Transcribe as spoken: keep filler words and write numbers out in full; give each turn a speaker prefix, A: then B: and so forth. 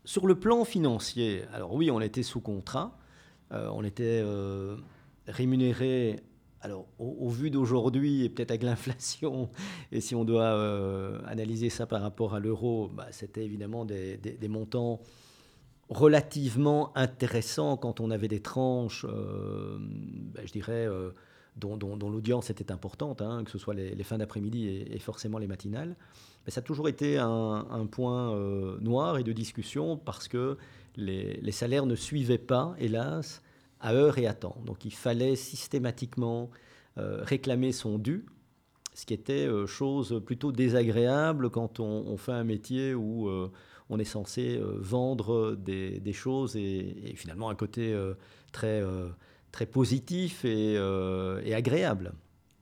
A: Sur le plan financier, alors oui, on était sous contrat, heu, on était, heu, rémunérés, alors au au vu d'aujourd'hui et peut-être avec l'inflation et si on doit, heu, analyser ça par rapport à l'euro, bah, c'était évidemment des des des montants relativement intéressants quand on avait des tranches, hem, bah, je dirais, heu, dont dont dont l'audience était importante, hein, que ce soit les les fins d'après-midi et et forcément les matinales. Mais ça a toujours été un un point, heu, noir et de discussion parce que les les salaires ne suivaient pas, hélas, à heure et à temps. Donc il fallait systématiquement, heu, réclamer son dû, ce qui était, heu, chose plutôt désagréable quand on on fait un métier où, heu, on est censé, heu, vendre des des choses et et finalement un côté, heu, très, heu, très positif et heu et agréable.